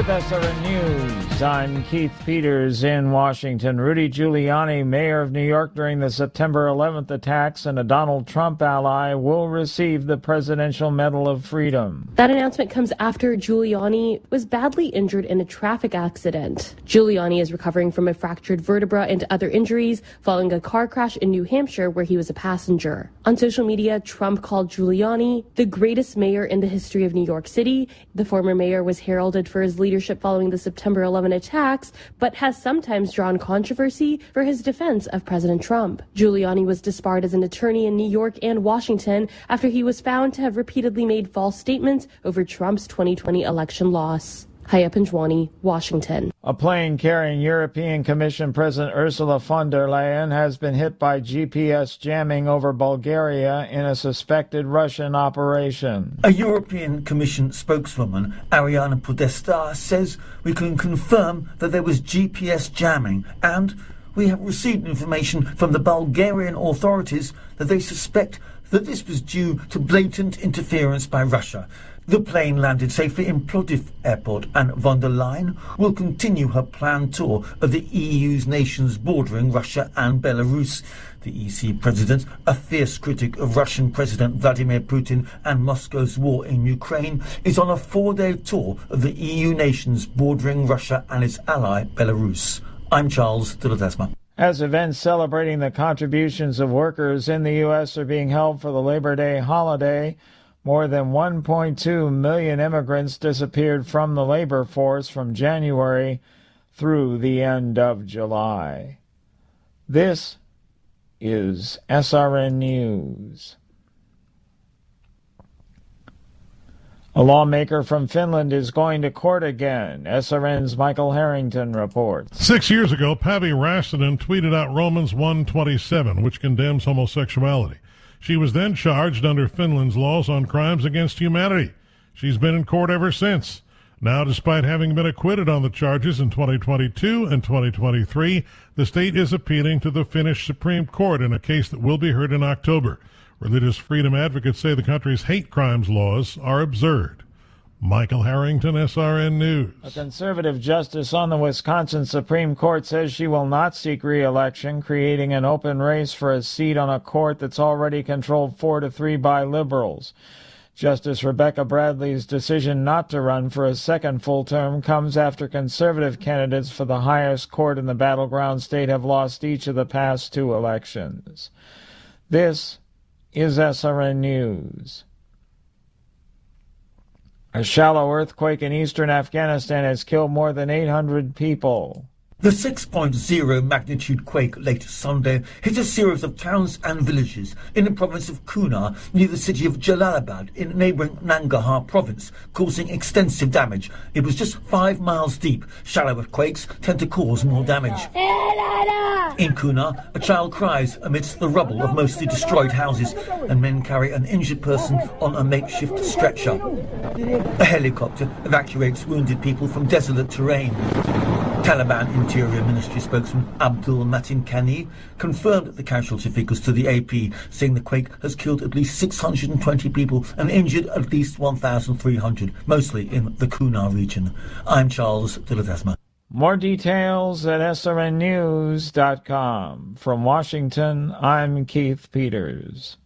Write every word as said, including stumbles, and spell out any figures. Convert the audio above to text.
With S R N News, I'm Keith Peters in Washington. Rudy Giuliani, mayor of New York during the September eleventh attacks, and a Donald Trump ally will receive the Presidential Medal of Freedom. That announcement comes after Giuliani was badly injured in a traffic accident. Giuliani is recovering from a fractured vertebra and other injuries following a car crash in New Hampshire where he was a passenger. On social media, Trump called Giuliani the greatest mayor in the history of New York City. The former mayor was heralded for his leadership following the September eleventh attacks, but has sometimes drawn controversy for his defense of President Trump. Giuliani was disbarred as an attorney in New York and Washington after he was found to have repeatedly made false statements over Trump's twenty twenty election loss. Haya Panjwani, Washington. A plane carrying European Commission President Ursula von der Leyen has been hit by G P S jamming over Bulgaria in a suspected Russian operation. A European Commission spokeswoman, Ariana Podesta, says we can confirm that there was G P S jamming, and we have received information from the Bulgarian authorities that they suspect that this was due to blatant interference by Russia. The plane landed safely in Plovdiv Airport, and von der Leyen will continue her planned tour of the E U's nations bordering Russia and Belarus. The E C president, a fierce critic of Russian President Vladimir Putin and Moscow's war in Ukraine, is on a four-day tour of the E U nations bordering Russia and its ally Belarus. I'm Charles de Ledesma. As events celebrating the contributions of workers in the U S are being held for the Labor Day holiday, more than one point two million immigrants disappeared from the labor force from January through the end of July. This is S R N News. A lawmaker from Finland is going to court again. S R N's Michael Harrington reports. Six years ago, Päivi Räsänen tweeted out Romans one twenty-seven, which condemns homosexuality. She was then charged under Finland's laws on crimes against humanity. She's been in court ever since. Now, despite having been acquitted on the charges in twenty twenty-two and twenty twenty-three, the state is appealing to the Finnish Supreme Court in a case that will be heard in October. Religious freedom advocates say the country's hate crimes laws are absurd. Michael Harrington, S R N News. A conservative justice on the Wisconsin Supreme Court says she will not seek re-election, creating an open race for a seat on a court that's already controlled four to three by liberals. Justice Rebecca Bradley's decision not to run for a second full term comes after conservative candidates for the highest court in the battleground state have lost each of the past two elections. This is S R N News. A shallow earthquake in eastern Afghanistan has killed more than eight hundred people. The six point oh magnitude quake late Sunday hit a series of towns and villages in the province of Kunar near the city of Jalalabad in neighbouring Nangarhar province, causing extensive damage. It was just five miles deep. Shallow earthquakes tend to cause more damage. In Kunar, a child cries amidst the rubble of mostly destroyed houses, and men carry an injured person on a makeshift stretcher. A helicopter evacuates wounded people from desolate terrain. Taliban Interior Ministry spokesman Abdul Matin Kani confirmed the casualty figures to the A P, saying the quake has killed at least six hundred twenty people and injured at least one thousand three hundred, mostly in the Kunar region. I'm Charles de Ledesma. More details at S R N news dot com. From Washington, I'm Keith Peters.